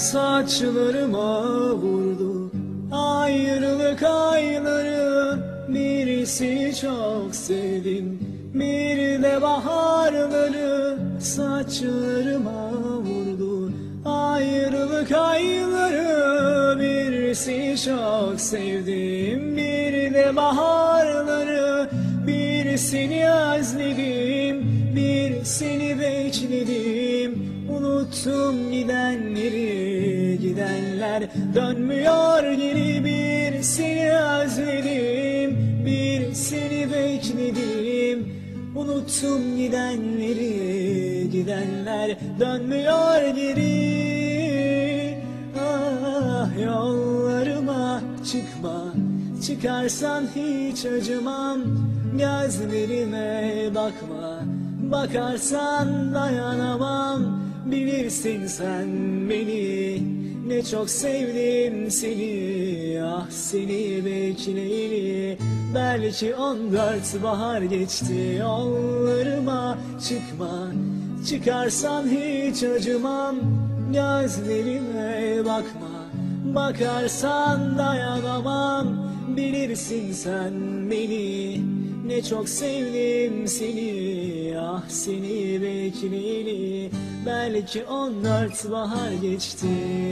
Saçlarıma vurdu ayrılık ayları. Birisi çok sevdim, bir de baharları. Saçlarıma vurdu ayrılık ayları. Birisi çok sevdim, bir de baharları. Birisini özledim, birisini bekledim. Unuttum gidenleri, gidenler dönmüyor geri. Birisini özledim, birisini bekledim. Unuttum gidenleri, gidenler dönmüyor geri. Ah, yollarıma çıkma, çıkarsan hiç acımam. Gözlerime bakma, bakarsan dayanamam. Bilirsin sen beni, ne çok sevdim seni. Ah, seni bekleyeli belki 14 bahar geçti. Yollarıma çıkma, çıkarsan hiç acımam. Gözlerime bakma, bakarsan dayanamam. Bilirsin sen beni, ne çok sevdim seni. Ah, seni bekleyeli belki 14 bahar geçti.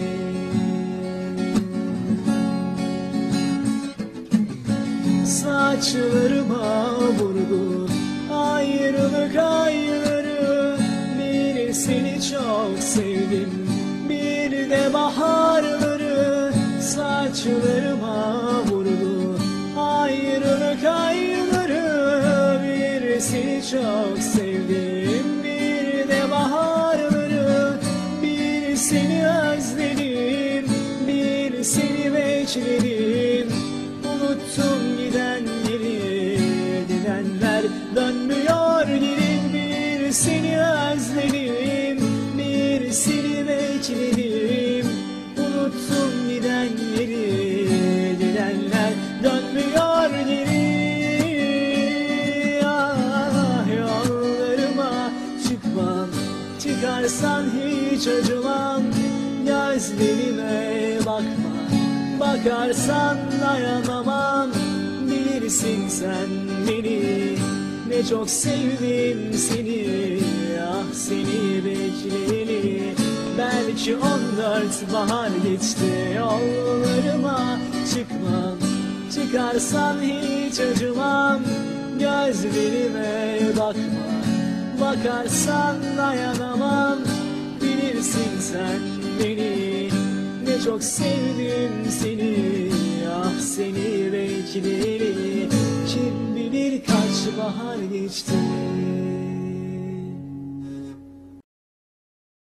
Saçlarıma vurdu ayrılık ayları. Birisini çok sevdim, bir de baharları. Saçlarıma vurdu ayrılık ayları. Birisini çok sevdim, bir de baharları. Birisini özledim, birisini bekledim. Unuttum gidenleri, gidenler dönmüyor geri. Birisini özledim, birisini bekledim. Unuttum gidenleri, gidenler dönmüyor geri. Ah, yollarıma çıkmam, çıkarsan hiç acımam. Gözlerime bakma, bakarsan dayanamam. Bilirsin sen beni, ne çok sevdim seni. Ah, seni bekleyeli belki 14 bahar geçti. Yollarıma çıkmam, çıkarsan hiç acımam. Gözlerime bakma, bakarsan dayanamam. Bilirsin sen beni, ne çok sevdim seni. Ah, seni bekleyeli kim bilir kaç bahar geçti.